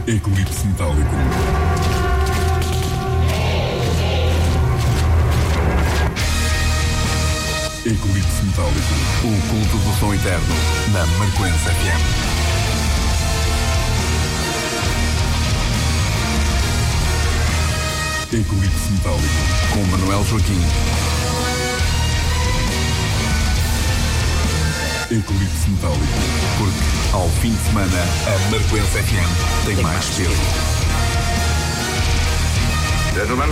Eclipse Metálico. Eclipse Metálico. O culto do som eterno na Marcoense FM. Eclipse Metálico com Manuel Joaquim. Eclipse Metálico, porque ao fim de semana a Marcoense FM tem mais peso. Gentlemen,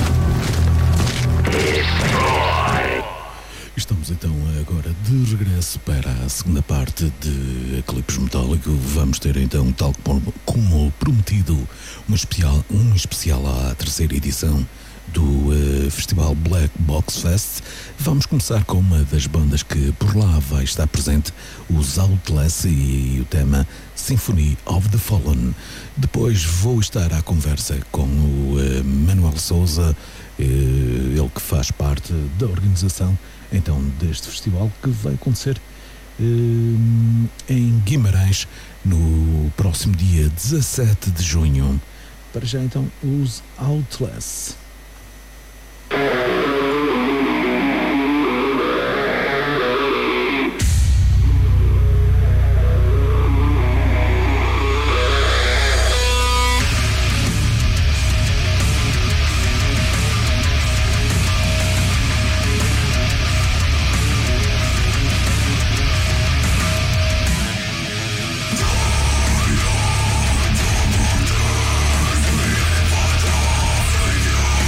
Estamos então agora de regresso para a segunda parte de Eclipse Metálico. Vamos ter então, tal como prometido, um especial à terceira edição do Festival Black Box Fest. Vamos começar com uma das bandas que por lá vai estar presente, os Outlast, e o tema Symphony of the Fallen. Depois vou estar à conversa com o Manuel Souza, ele que faz parte da organização então deste festival, que vai acontecer em Guimarães no próximo dia 17 de junho. Para já então os Outlast. Fire!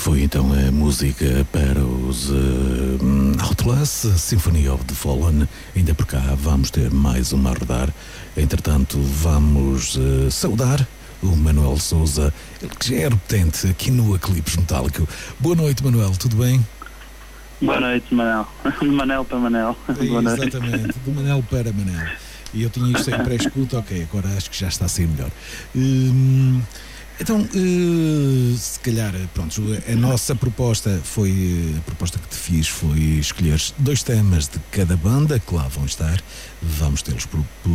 Foi então a música para os Outlast, Symphony of the Fallen. Ainda por cá vamos ter mais uma a rodar. Entretanto, vamos saudar o Manuel Sousa, ele que já é repetente aqui no Eclipse Metálico. Boa noite, Manuel, tudo bem? Boa noite, Manel. De Manel para Manel. Exatamente, do Manel para Manel. E eu tinha isto em pré-escuta, ok, agora acho que já está a ser melhor. Então, se calhar, pronto, a nossa proposta foi, a proposta que te fiz foi escolher 2 temas de cada banda que lá vão estar, vamos tê-los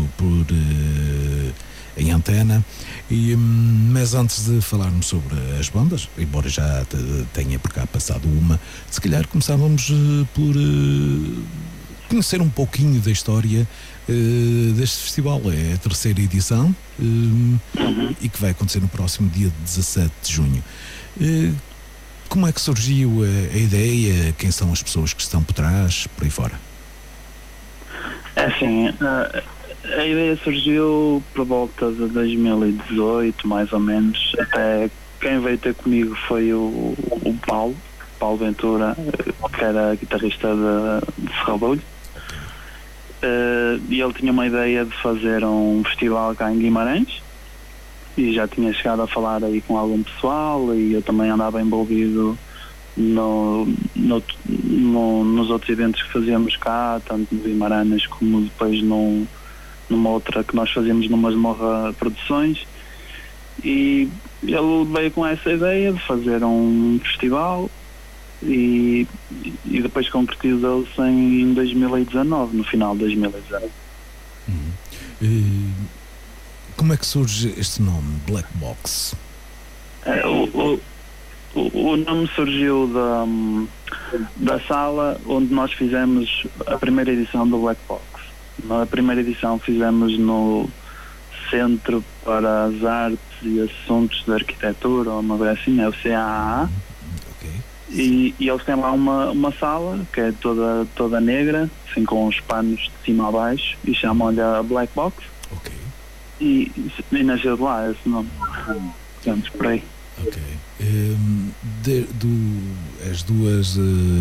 em antena, mas antes de falarmos sobre as bandas, embora já tenha por cá passado uma, se calhar começávamos por conhecer um pouquinho da história deste festival. É a 3ª edição e que vai acontecer no próximo dia 17 de junho. Como é que surgiu a ideia? Quem são as pessoas que estão por trás, por aí fora? É assim, a ideia surgiu por volta de 2018, mais ou menos. Até quem veio ter comigo foi o Paulo Ventura, que era guitarrista de Serralbolho. E ele tinha uma ideia de fazer um festival cá em Guimarães e já tinha chegado a falar aí com algum pessoal, e eu também andava envolvido nos outros eventos que fazíamos cá, tanto no Guimarães como depois numa outra que nós fazíamos numa Masmorra Produções, e ele veio com essa ideia de fazer um festival e depois concretizou-se em 2019, no final de 2019. Como é que surge este nome, Black Box? O nome surgiu da sala onde nós fizemos a primeira edição do Black Box. Na primeira edição fizemos no Centro para as Artes e Assuntos de Arquitetura, ou uma coisa assim, é o CAA. E eles têm lá uma sala que é toda negra, assim, com os panos de cima a baixo, e chamam-lhe a Black Box. Ok. E nasceu de lá esse nome. Portanto, por aí. Ok. As duas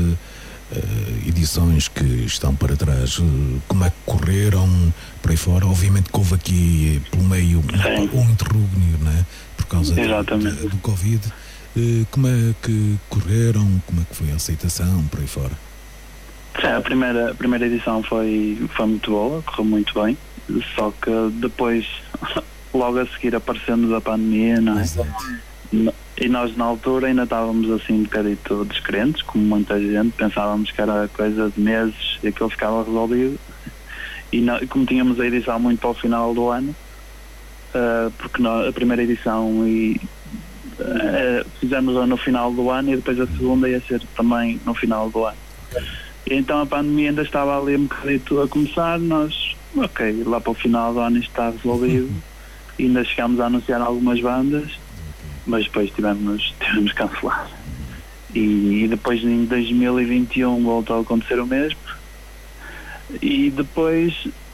edições que estão para trás, como é que correram por aí fora? Obviamente que houve aqui pelo meio um interrúgnio, não é? Por causa do Covid. Como é que correram? Como é que foi a aceitação por aí fora? A primeira edição foi muito boa, correu muito bem, só que depois, logo a seguir, aparecendo a pandemia, não é? Exato. E nós na altura ainda estávamos assim um bocadito descrentes, como muita gente, pensávamos que era coisa de meses e aquilo ficava resolvido, e como tínhamos a edição muito para o final do ano, porque a primeira edição fizemos no final do ano, e depois a segunda ia ser também no final do ano. E então a pandemia ainda estava ali um bocadito a começar, nós, ok, lá para o final do ano isto está resolvido, e ainda chegámos a anunciar algumas bandas, mas depois tivemos que cancelar. E depois em 2021 voltou a acontecer o mesmo, e depois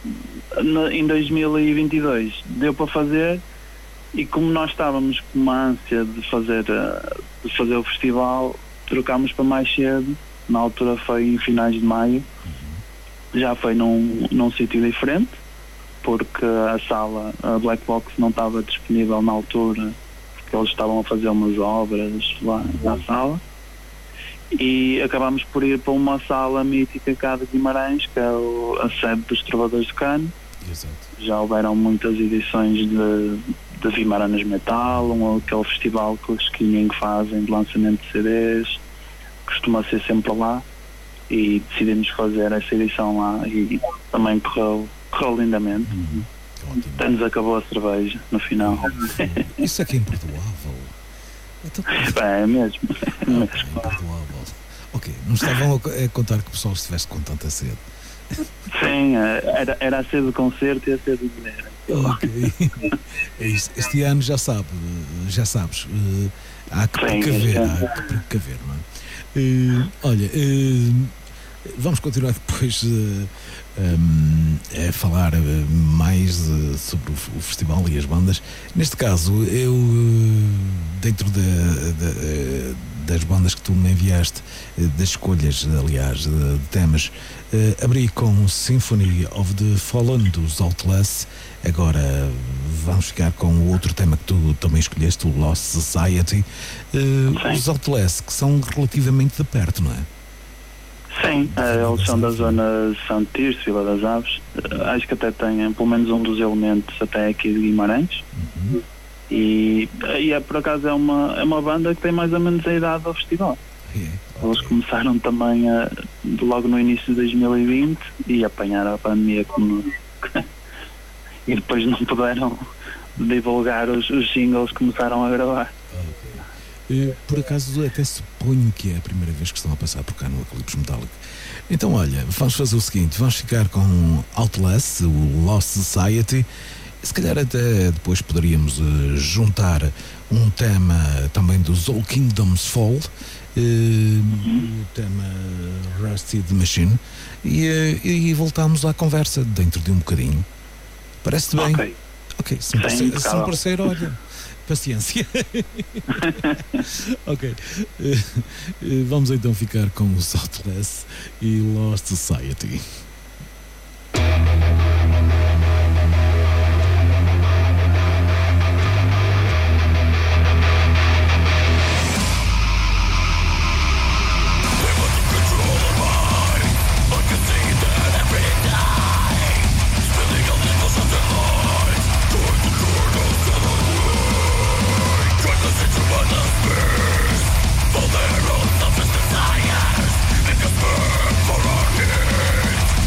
em 2022 deu para fazer. E como nós estávamos com uma ânsia de fazer o festival, trocámos para mais cedo. Na altura foi em finais de maio. Já foi num sítio diferente, porque a sala, a Black Box, não estava disponível na altura, porque eles estavam a fazer umas obras lá na sala. E acabámos por ir para uma sala mítica cá de Guimarães, que é a sede dos Trovadores de Cano. Exato. Já houveram muitas edições de Guimarães Metal, aquele festival que os Skinning fazem de lançamento de CDs, costuma ser sempre lá, e decidimos fazer essa edição lá, e também correu lindamente. Até nos acabou a cerveja no final. Isso é que é imperdoável. É mesmo. Imperdoável. Ok, não estavam a contar que o pessoal estivesse com tanta sede. Sim, era a sede do concerto e a sede do dinheiro. Ok. Este ano já sabes, há que precaver, não é? Olha, vamos continuar depois a falar mais sobre o festival e as bandas. Neste caso, eu, dentro da das bandas que tu me enviaste, das escolhas, aliás, de temas. Abri com Symphony of the Fallen dos Outlast. Agora vamos ficar com o outro tema que tu também escolheste, o Lost Society. Os Outlast, que são relativamente de perto, não é? Sim, eles são da zona de Santo Tirso, Vila das Aves. Acho que até têm pelo menos um dos elementos até aqui de Guimarães. E por acaso é uma banda que tem mais ou menos a idade do festival. Eles começaram também logo no início de 2020 e apanharam a pandemia como e depois não puderam divulgar os singles que começaram a gravar. Por acaso até suponho que é a primeira vez que estão a passar por cá no Eclipse Metálico. Então olha, vamos fazer o seguinte, vamos ficar com Outlast, o Lost Society. Se calhar até depois poderíamos juntar um tema também dos All Kingdoms Fall, o tema Rusted Machine, e voltamos à conversa dentro de um bocadinho. Parece-te bem? Ok, se me parecer, olha, paciência. Ok, vamos então ficar com os Outlast e Lost Society. For our needs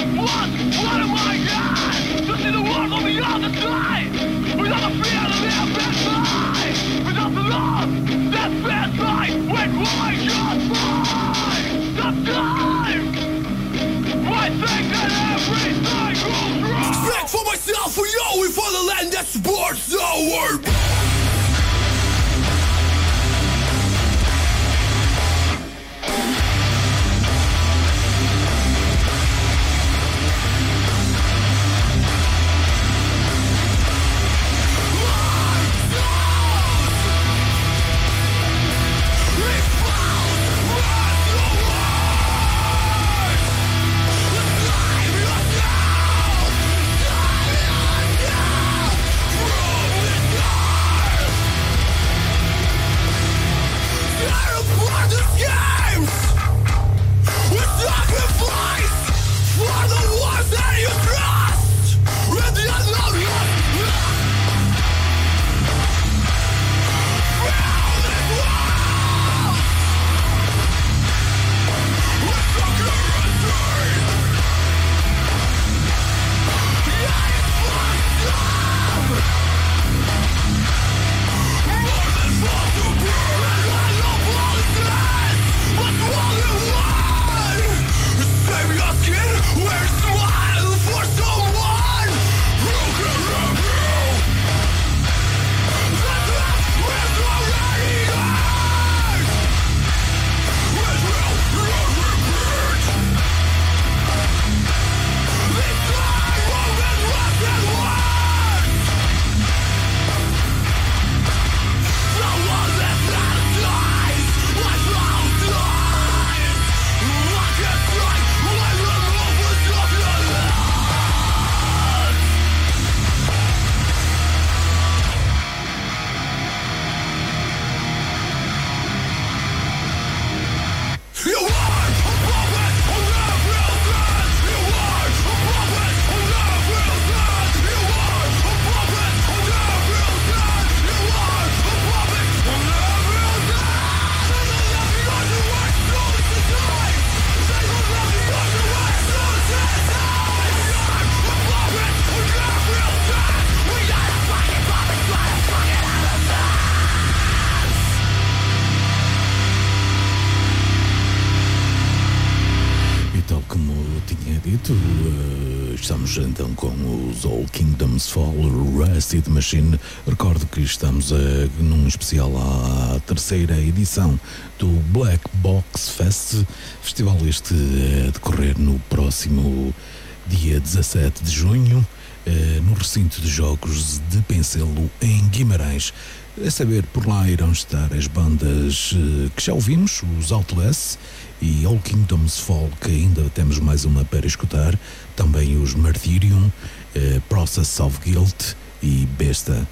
Estamos então com os All Kingdoms Fall, Rusted Machine. Recordo que estamos num especial à terceira edição do Black Box Fest, festival este a decorrer no próximo dia 17 de junho, no recinto de jogos de Pencelo, em Guimarães. A saber, por lá irão estar as bandas que já ouvimos, os Outlast e All Kingdoms Fall, que ainda temos mais uma para escutar, também os Martyrium, Process of Guilt e Besta.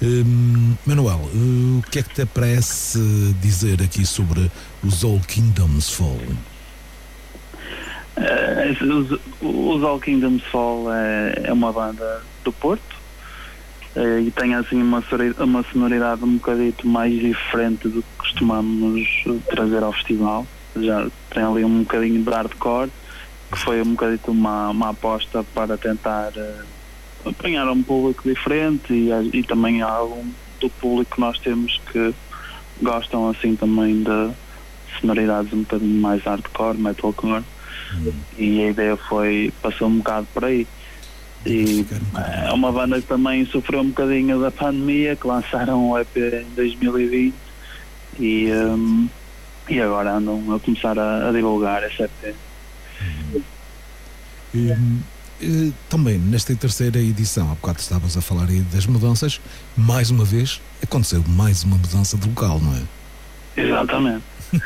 Manuel, o que é que te parece dizer aqui sobre os All Kingdoms Fall? Os All Kingdoms Fall é uma banda do Porto e tem assim uma sonoridade um bocadito mais diferente do que costumamos trazer ao festival. Já tem ali um bocadinho de hardcore, que foi um bocadito uma aposta para tentar apanhar um público diferente e também algum do público que nós temos que gostam assim também de sonoridades um bocadinho mais hardcore, metalcore. E a ideia passou um bocado por aí. E é uma banda que também sofreu um bocadinho da pandemia, que lançaram o EP em 2020 e agora andam a começar a divulgar esse EP. Também nesta terceira edição, há bocado estavas a falar aí das mudanças, mais uma vez aconteceu mais uma mudança de local, não é? Exatamente.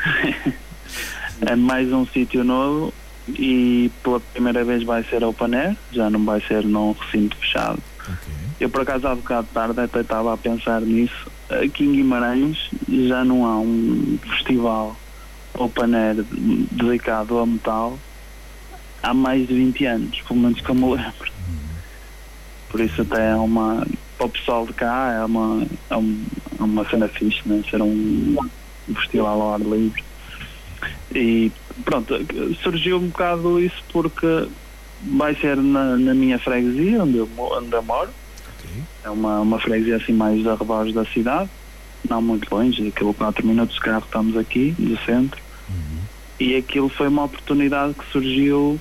É mais um sítio novo e pela primeira vez vai ser open air, já não vai ser num recinto fechado. Okay. Eu por acaso há bocado de tarde até estava a pensar nisso. Aqui em Guimarães já não há um festival open air dedicado ao metal há mais de 20 anos, pelo menos que eu me lembro. Por isso até é para o pessoal de cá é uma cena fixe, né? Ser um festival ao ar livre. E pronto, surgiu um bocado isso porque vai ser na minha freguesia, onde eu moro. Ok. É uma freguesia assim mais arredores da cidade, não muito longe, aquilo 4 minutos de carro estamos aqui, do centro. E aquilo foi uma oportunidade que surgiu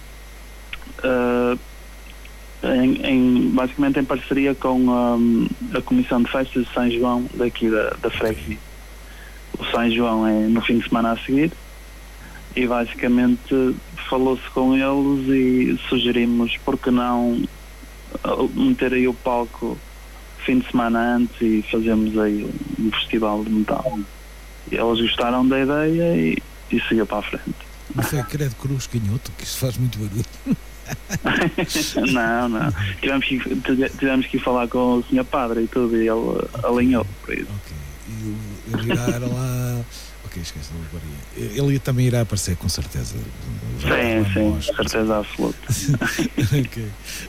basicamente em parceria com a Comissão de Festas de São João daqui da freguesia. O São João é no fim de semana a seguir e basicamente falou-se com eles e sugerimos porque não meter aí o palco fim de semana antes e fazermos aí um festival de metal. E eles gostaram da ideia e seguiu para a frente. Não foi credo cruz canhoto, que isso faz muito barulho. Não. Tivemos que ir falar com o Sr. Padre e tudo, e ele alinhou por isso. Ok. E ele irá lá. Ok, esquece da barbaria. Ele também irá aparecer, com certeza. Sim, certeza absoluta. Ok.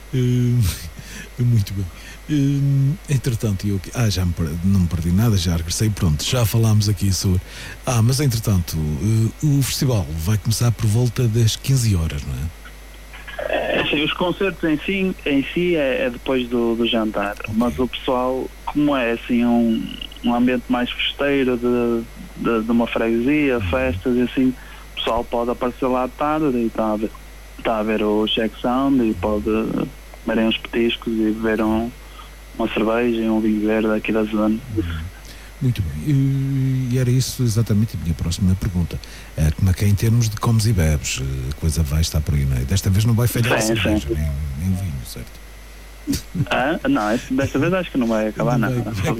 Muito bem. Entretanto, já não me perdi nada, já regressei, pronto, já falámos aqui sobre. Mas entretanto, o festival vai começar por volta das 15 horas, não é? Assim, os concertos em si é depois do jantar, okay. Mas o pessoal, como é assim um ambiente mais festeiro de uma freguesia, festas e assim, o pessoal pode aparecer lá à tarde e está a ver o Check Sound e pode comerem uns petiscos e beber uma cerveja e um vinho verde aqui da zona. Muito bem, e era isso exatamente a minha próxima pergunta. Como é que é em termos de comes e bebes? A coisa vai estar por aí, não é? Desta vez não vai falhar a cerveja, nem o vinho, certo? Não, desta vez acho que não vai acabar nada.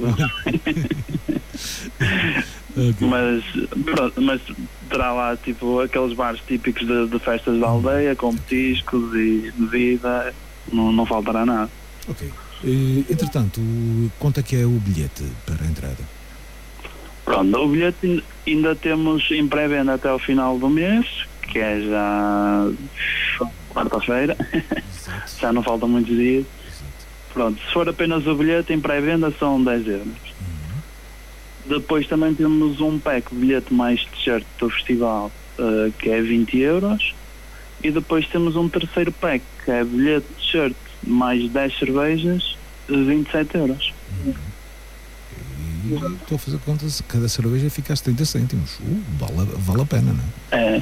Okay. Mas terá lá tipo aqueles bares típicos de festas da aldeia, com petiscos e bebida, não faltará nada. Ok. Entretanto, quanto é que é o bilhete para a entrada? Pronto, o bilhete ainda temos em pré-venda até o final do mês, que é já quarta-feira. Já não faltam muitos dias. Exato. Pronto, se for apenas o bilhete em pré-venda são 10 euros. Depois também temos um pack de bilhete mais t-shirt do festival, que é 20 euros. E depois temos um terceiro pack, que é bilhete t-shirt mais 10 cervejas, 27 euros. E estou a fazer contas, cada cerveja fica a 30 cêntimos. Vale a pena, não é?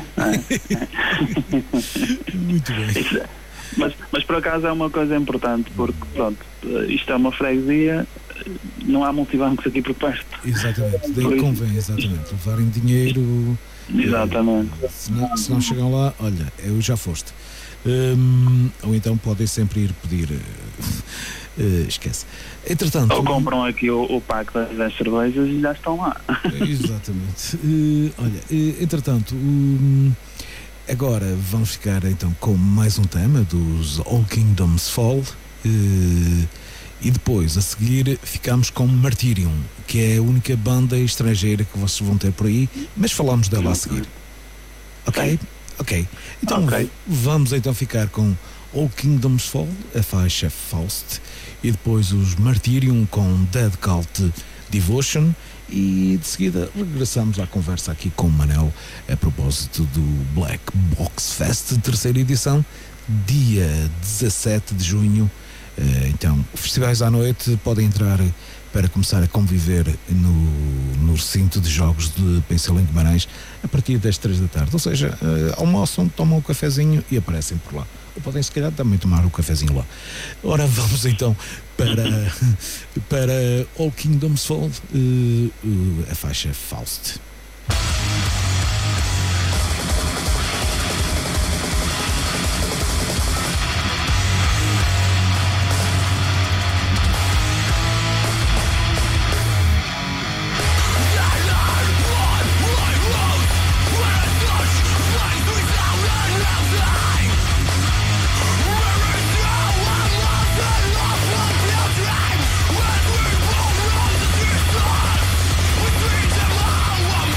Muito bem. Mas por acaso é uma coisa importante, porque pronto, isto é uma freguesia, não há multibancos aqui por perto. Exatamente, daí convém, exatamente, levarem dinheiro. Exatamente. Se não chegam lá, olha, eu já foste. Ou então podem sempre ir pedir. Esquece. Entretanto, ou compram aqui o pack das 10 cervejas e já estão lá. Exatamente. Entretanto, agora vamos ficar então com mais um tema dos All Kingdoms Fall. E depois, a seguir, ficamos com Martyrium, que é a única banda estrangeira que vocês vão ter por aí, mas falamos dela a seguir. Ok. Então vamos então ficar com All Kingdoms Fall, a faixa Faust, e depois os Martyrium com Dead Cult Devotion, e de seguida regressamos à conversa aqui com o Manel a propósito do Black Box Fest, terceira edição, dia 17 de junho. Então, festivais à noite, podem entrar para começar a conviver no recinto de jogos de Pencil em Guimarães a partir das 3 da tarde. Ou seja, almoçam, tomam um cafezinho e aparecem por lá. Ou podem, se calhar, também tomar o cafezinho lá. Ora, vamos então para All Kingdoms Fall, a faixa Faust. Wow.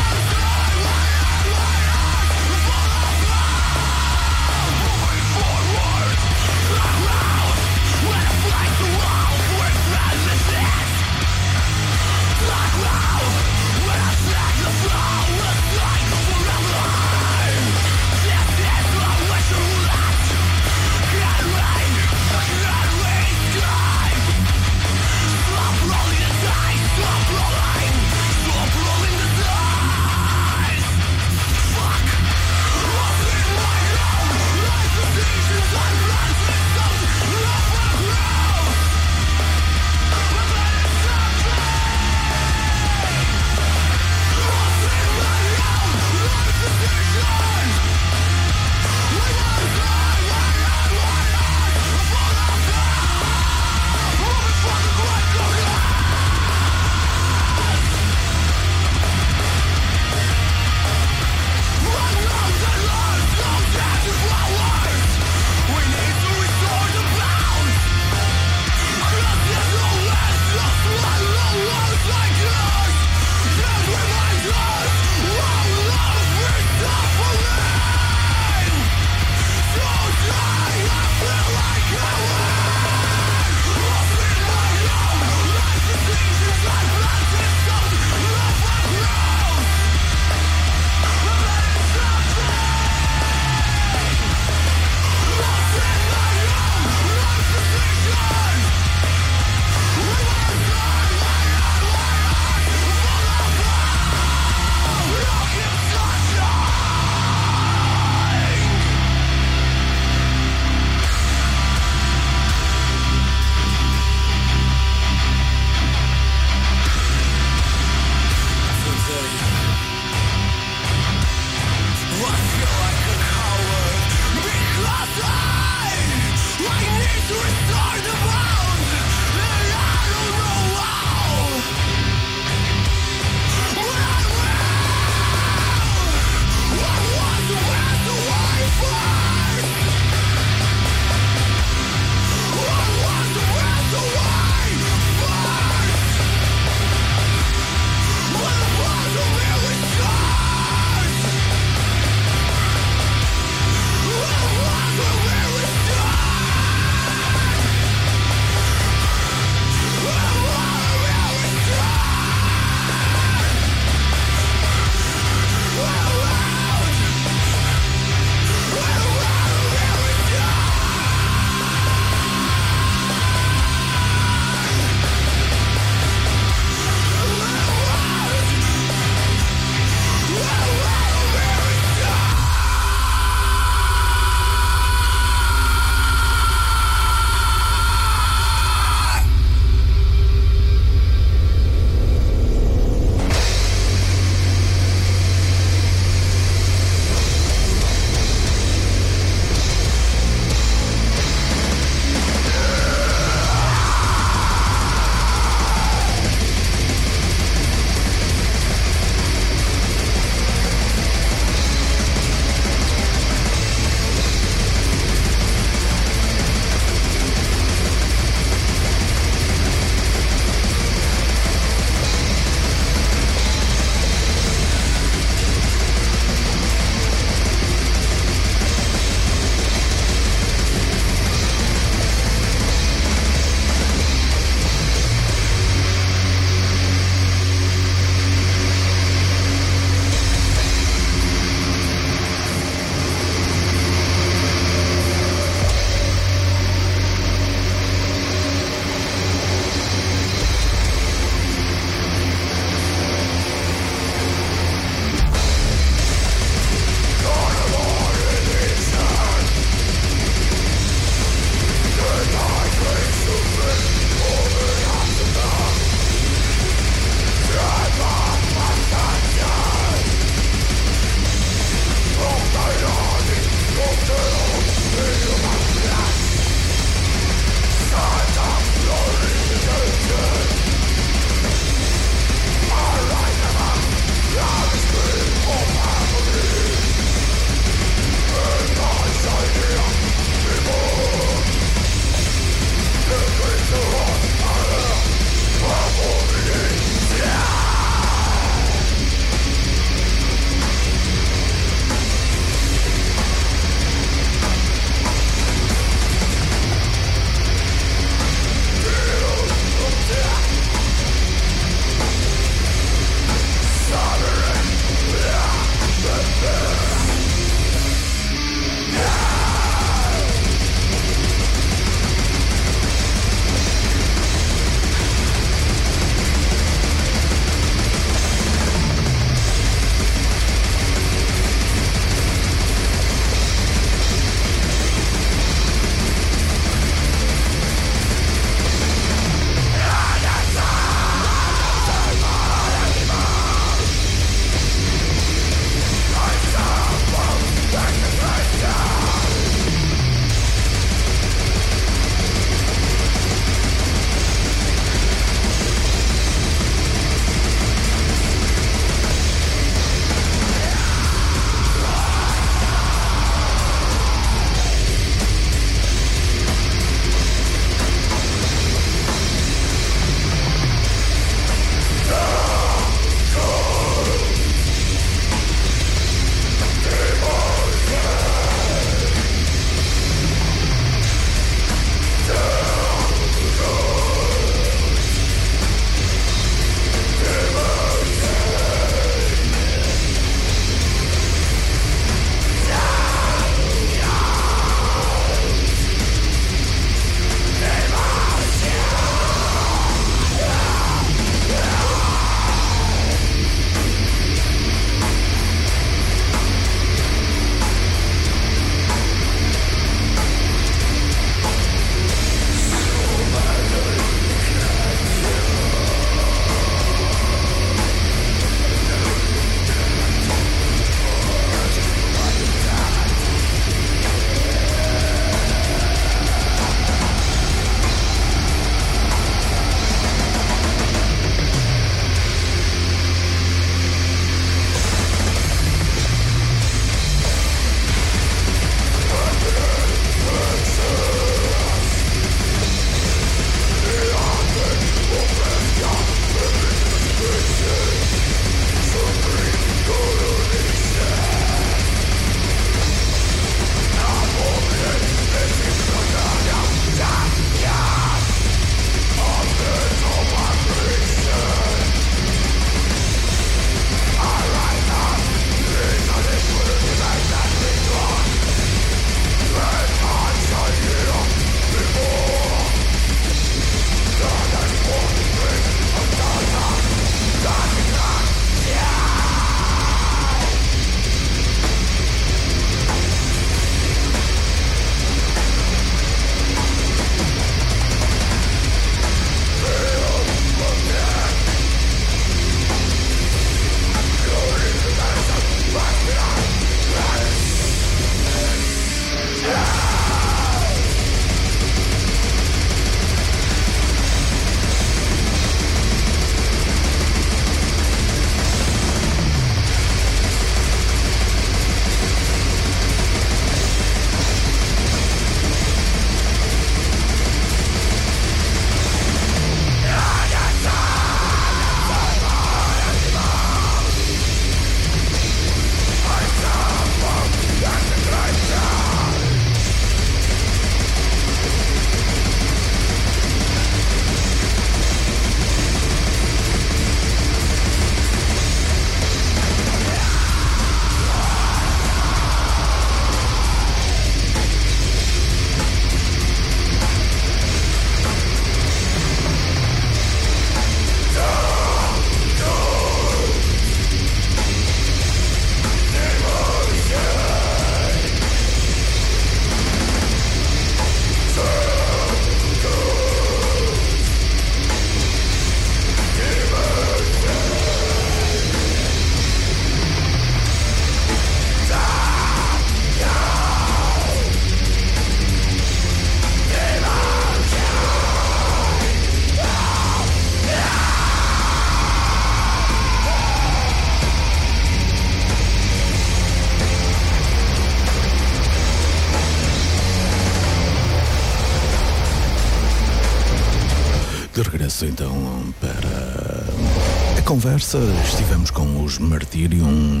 De regresso então para a conversa, estivemos com os Martyrium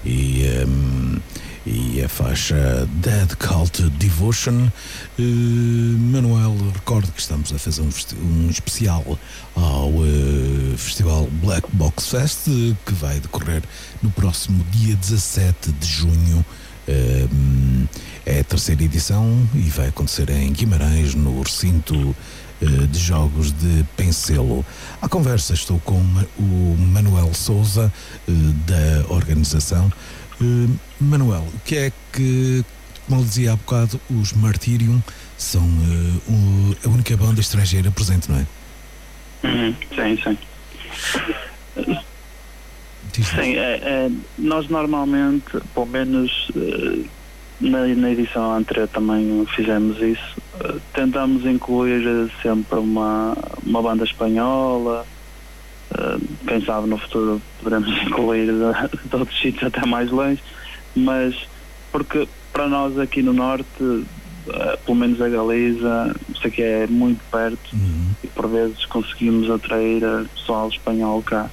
e a faixa Dead Cult Devotion. Manuel, recordo que estamos a fazer um especial ao Festival Black Box Fest, que vai decorrer no próximo dia 17 de junho. É a terceira edição e vai acontecer em Guimarães, no recinto de jogos de Pencelo. À conversa estou com o Manuel Souza, da organização. Manuel, o que é que, como eu dizia há bocado, os Martyrium são a única banda estrangeira presente, não é? Sim. Sim, nós normalmente, pelo menos na edição anterior também fizemos isso, tentamos incluir sempre uma banda espanhola, quem sabe no futuro poderemos incluir de outros sítios até mais longe, mas porque para nós aqui no Norte, pelo menos a Galiza, isso aqui é muito perto, e por vezes conseguimos atrair pessoal espanhol cá.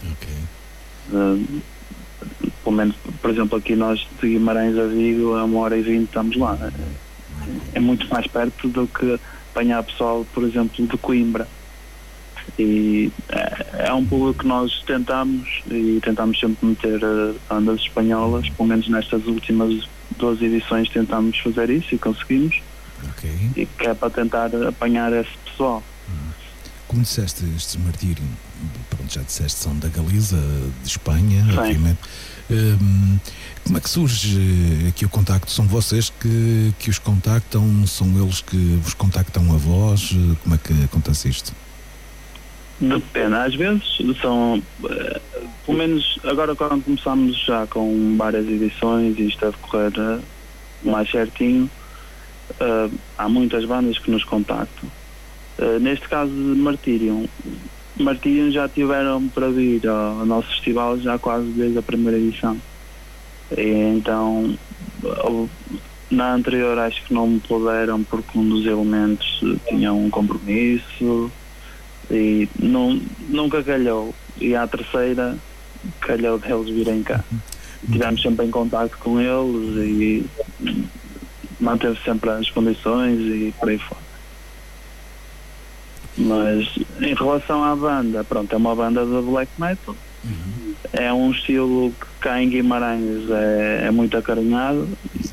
Pelo menos, por exemplo, aqui nós de Guimarães a Vigo, a 1h20 estamos lá. É muito mais perto do que apanhar pessoal, por exemplo, de Coimbra. E é um público que nós tentamos sempre meter bandas espanholas, pelo menos nestas últimas 2 edições tentamos fazer isso e conseguimos. E que é para tentar apanhar esse pessoal. Como disseste, estes Martyrium, pronto, já disseste, são da Galiza, de Espanha, sim, obviamente. Como é que surge aqui o contacto? São vocês que os contactam? São eles que vos contactam a vós? Como é que acontece isto? Depende, às vezes são, pelo menos agora quando começamos já com várias edições e isto a decorrer mais certinho, há muitas bandas que nos contactam. Neste caso de Martyrium já tiveram para vir ao nosso festival já quase desde a primeira edição. E então, na anterior acho que não me puderam porque um dos elementos tinha um compromisso e nunca calhou. E à terceira calhou deles virem cá. Estivemos sempre em contacto com eles e manteve sempre as condições e por aí fora. Mas em relação à banda, pronto, é uma banda de black metal. É um estilo que cá em Guimarães é muito acarinhado.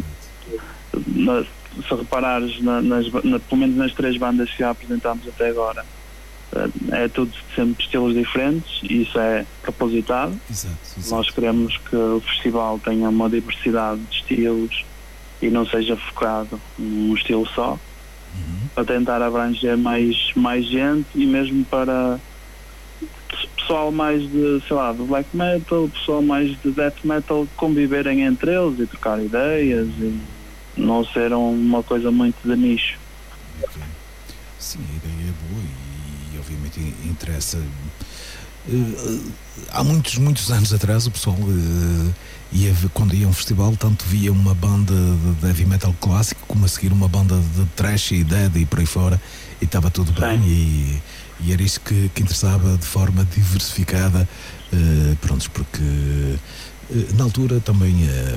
Se reparares, pelo menos nas 3 bandas que já apresentámos até agora, é tudo sempre estilos diferentes e isso é propositado. Exato. Nós queremos que o festival tenha uma diversidade de estilos e não seja focado num estilo só, para tentar abranger mais gente e mesmo para pessoal mais de, sei lá, de black metal, pessoal mais de death metal conviverem entre eles e trocar ideias e não ser uma coisa muito de nicho. Sim, a ideia é boa e obviamente interessa. Há muitos anos atrás o pessoal quando ia a um festival, tanto via uma banda de heavy metal clássico como a seguir uma banda de thrash e dead e por aí fora, e estava tudo bem e era isso que interessava de forma diversificada, prontos, porque na altura também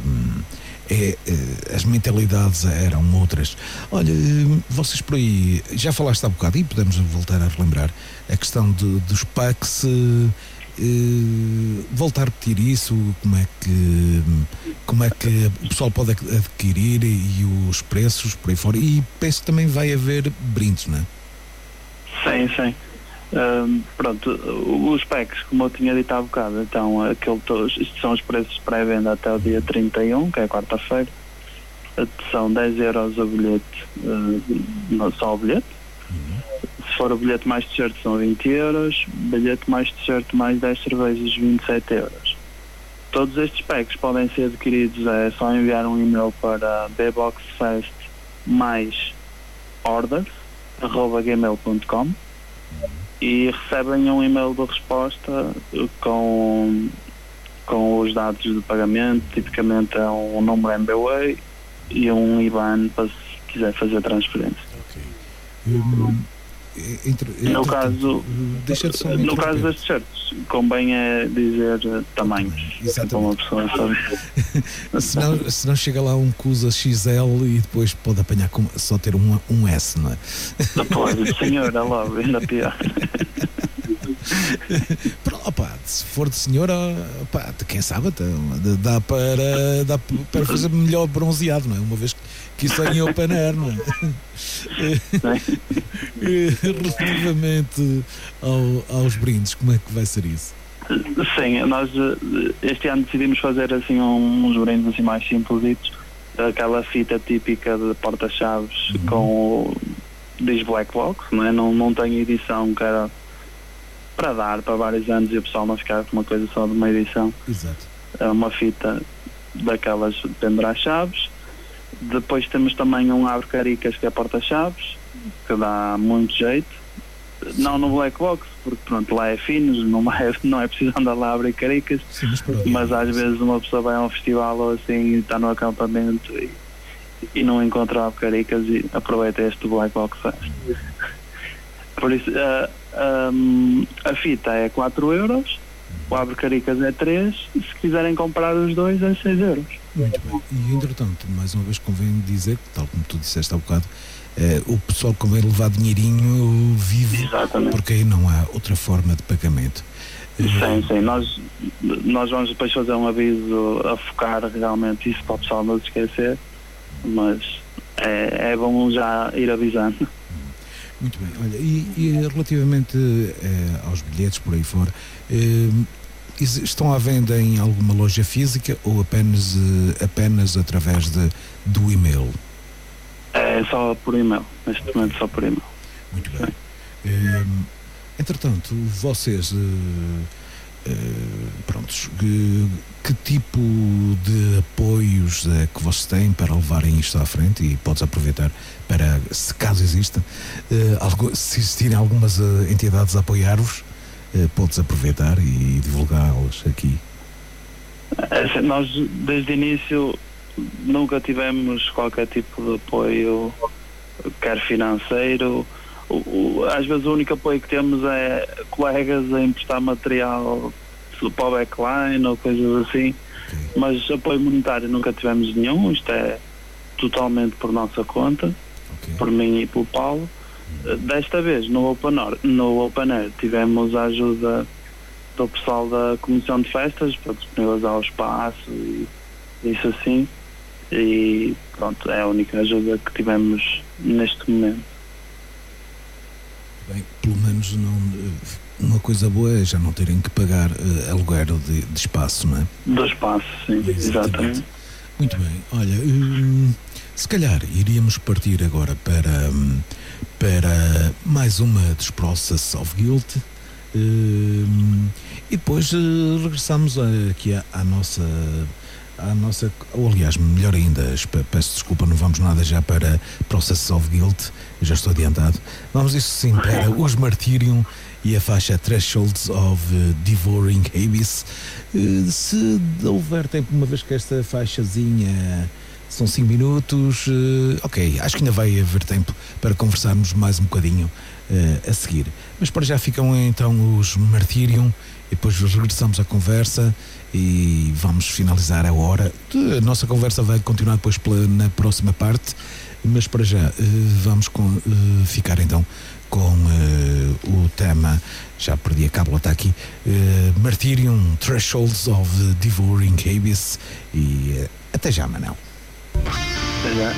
as mentalidades eram outras. Olha, vocês por aí, já falaste há bocado e podemos voltar a relembrar a questão dos packs, voltar a repetir isso, como é que o pessoal pode adquirir e os preços por aí fora, e penso que também vai haver brindes, não é? Sim. Pronto, os packs, como eu tinha dito há bocado, então estes são os preços pré-venda até o dia 31, que é quarta-feira. São 10 euros o bilhete, só o bilhete. Se for o bilhete mais t-shirt são 20 euros, bilhete mais t-shirt mais 10 cervejas 27 euros. Todos estes packs podem ser adquiridos, é só enviar um e-mail para bboxfest mais orders@gmail.com e recebem um e-mail de resposta com os dados de pagamento. Tipicamente é um número MBWay e um IBAN para se quiser fazer transferência. No caso, no caso das t-shirts, convém é dizer tamanhos. Exatamente. Para uma pessoa saber. senão chega lá um que usa XL e depois pode apanhar só ter um S, não é? Depois, senhora, logo, ainda pior. Opa, se for de senhora, opa, quem sabe dá para fazer melhor bronzeado, não é? Uma vez que isso é em open air, não é? Relativamente aos brindes, como é que vai ser isso? Sim, nós este ano decidimos fazer assim uns brindes assim mais simples, aquela fita típica de porta-chaves com diz Black Box, não é? Não tem edição, que era para dar para vários anos e o pessoal não ficar com uma coisa só de uma edição. Exato. É uma fita daquelas de pendurar chaves. Depois temos também um abre-caricas que é porta-chaves, que dá muito jeito. Não no Black Box, porque pronto, lá é finos, não é preciso andar lá a abrir caricas. Sim, mas às vezes uma pessoa vai a um festival ou assim e está no acampamento e não encontra abre-caricas e aproveita este Black Box Fest. Por isso a fita é 4€, o abre-caricas é 3, e se quiserem comprar os dois é 6€. Muito bem. E entretanto, mais uma vez convém dizer, tal como tu disseste há bocado, o pessoal convém levar dinheirinho vivo. Exatamente. Porque aí não há outra forma de pagamento. Sim, nós vamos depois fazer um aviso a focar realmente isso para o pessoal não se esquecer, mas é bom já ir avisando. Muito bem, olha, e relativamente aos bilhetes por aí fora, estão à venda em alguma loja física ou apenas através do e-mail? É só por e-mail, neste momento só por e-mail. Muito bem. Entretanto, vocês, prontos, que tipo de apoios é que vocês têm para levarem isto à frente? E podes aproveitar para, se caso exista, se existirem algumas entidades a apoiar-vos, podes aproveitar e divulgá-las aqui. Nós, desde o início, nunca tivemos qualquer tipo de apoio, quer financeiro. Às vezes o único apoio que temos é colegas a emprestar material para o backline ou coisas assim, mas apoio monetário nunca tivemos nenhum. Isto é totalmente por nossa conta, por mim e pelo Paulo. Desta vez no Open Air tivemos a ajuda do pessoal da Comissão de Festas para disponibilizar o espaço e isso assim, e pronto, é a única ajuda que tivemos neste momento. Bem, pelo menos uma coisa boa é já não terem que pagar aluguer de espaço, não é? Do espaço, sim, exatamente. Muito bem, olha, se calhar iríamos partir agora para mais uma dos Process of Guilt e depois regressamos aqui à nossa, ou aliás, melhor ainda, peço desculpa, não vamos nada já para Process of Guilt, eu já estou adiantado. Vamos isso sim para os Martyrium e a faixa Thresholds of Devouring Abyss. Se houver tempo, uma vez que esta faixazinha são 5 minutos, ok, acho que ainda vai haver tempo para conversarmos mais um bocadinho a seguir. Mas para já ficam então os Martyrium e depois regressamos à conversa e vamos finalizar a hora. A nossa conversa vai continuar depois na próxima parte, mas para já vamos ficar então com o tema, já perdi a cábula, está aqui, Martyrium, Thresholds of Devouring Abyss, e até já, Manel. Até já.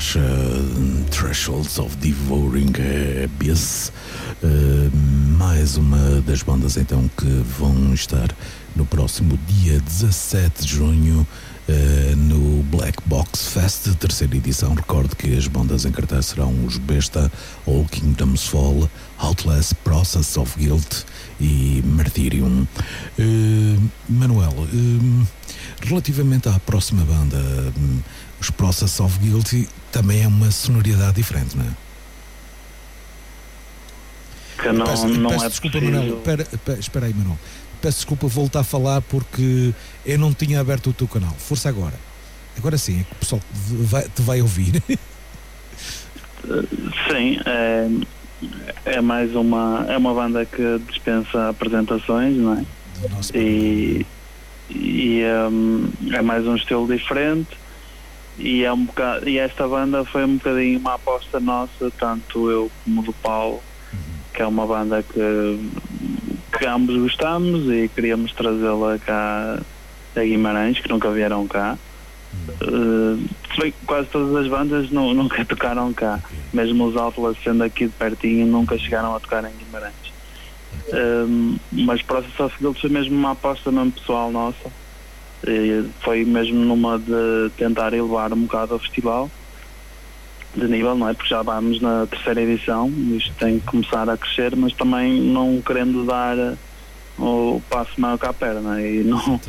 faixa Thresholds of Devouring Abyss, mais uma das bandas então que vão estar no próximo dia 17 de junho no Black Box Fest, terceira edição. Recordo que as bandas em cartaz serão os Besta, All Kingdoms Fall, Outlast, Process of Guilt e Martyrium. Manuel, relativamente à próxima banda, os Process of Guilt, também é uma sonoridade diferente, não é? Que não, peço é desculpa, preciso... Manuel. Espera aí, Manuel. Peço desculpa voltar a falar porque eu não tinha aberto o teu canal. Força agora. Agora sim, é que o pessoal te vai ouvir. Sim, é mais uma banda que dispensa apresentações, não é? E é mais um estilo diferente e e esta banda foi um bocadinho uma aposta nossa, tanto eu como do Paulo, que é uma banda que ambos gostamos e queríamos trazê-la cá a Guimarães, que nunca vieram cá. Quase todas as bandas nunca tocaram cá, mesmo os Outlast sendo aqui de pertinho nunca chegaram a tocar em Guimarães. Mas Process of Guilt foi mesmo uma aposta mesmo pessoal nossa, foi mesmo numa de tentar elevar um bocado o festival de nível, não é? Porque já vamos na terceira edição, isto tem que começar a crescer, mas também não querendo dar o passo maior que a perna e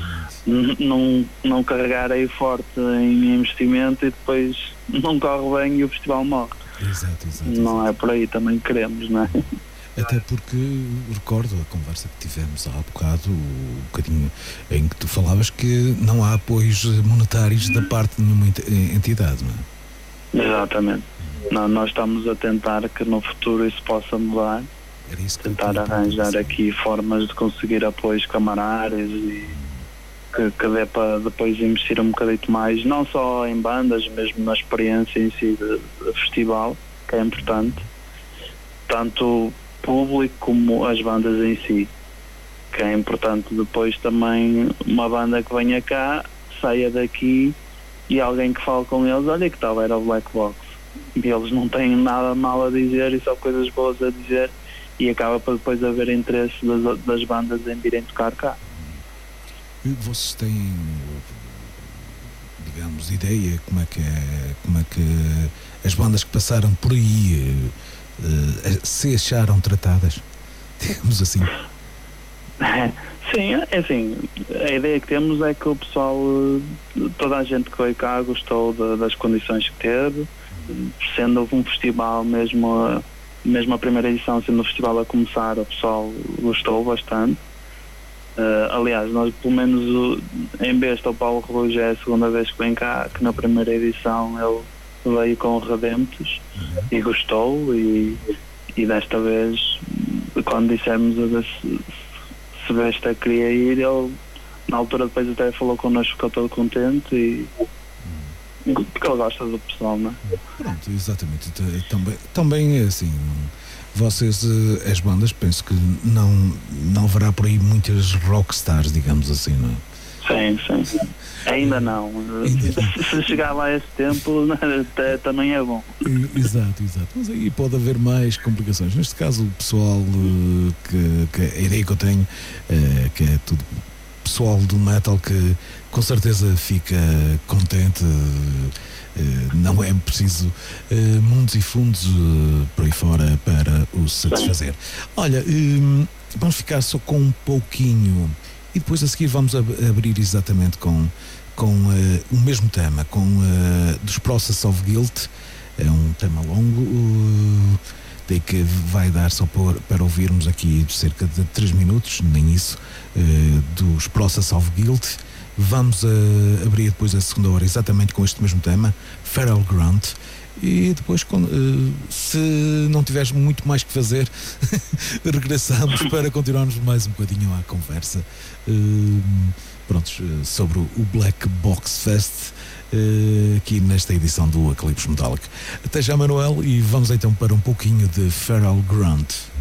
não carregar aí forte em investimento e depois não corre bem e o festival morre. Exato. Não é por aí também queremos, não é? Até porque recordo a conversa que tivemos há bocado, um bocadinho em que tu falavas que não há apoios monetários da parte de nenhuma entidade, não é? Exatamente. Nós estamos a tentar que no futuro isso possa mudar, tentar arranjar aqui formas de conseguir apoios camarários e que dê para depois investir um bocadinho mais, não só em bandas, mesmo na experiência em si de festival, que é importante, tanto o público como as bandas em si, que é importante depois também uma banda que venha cá, saia daqui e alguém que fale com eles, olha que tal era o Black Box, e eles não têm nada mal a dizer e só coisas boas a dizer, e acaba por depois haver interesse das bandas em virem tocar cá. E vocês têm, digamos, ideia como é que as bandas que passaram por aí se acharam tratadas, digamos assim? Sim, é assim, a ideia que temos é que o pessoal, toda a gente que veio cá gostou das condições que teve, sendo um festival mesmo a primeira edição, sendo o festival a começar, o pessoal gostou bastante. Aliás, nós pelo menos em Besta, o Paulo Rui já é a segunda vez que vem cá, que na primeira edição ele veio com o Redemptus e gostou, e desta vez, quando dissemos se Besta queria ir, ele na altura depois até falou connosco, ficou todo contente e porque ele gosta do pessoal, não é? Pronto, exatamente. Também é assim, vocês, as bandas, penso que não haverá por aí muitas rockstars, digamos assim, não é? Sim. Ainda não. Se chegar lá esse tempo, também é bom. Exato. Mas aí pode haver mais complicações. Neste caso, o pessoal que a ideia que eu tenho que é tudo pessoal do metal que com certeza fica contente. Não é preciso mundos e fundos por aí fora para o satisfazer. Olha, vamos ficar só com um pouquinho e depois a seguir vamos abrir exatamente com o mesmo tema, dos Process of Guilt. É um tema longo, daí que vai dar só para ouvirmos aqui de cerca de 3 minutos, nem isso, dos Process of Guilt. Vamos abrir depois a segunda hora exatamente com este mesmo tema, Feral Grunt, e depois, se não tiveres muito mais que fazer, regressamos para continuarmos mais um bocadinho à conversa sobre o Black Box Fest aqui nesta edição do Eclipse Metallic. Até já, Manuel, e vamos então para um pouquinho de Feral Grunt.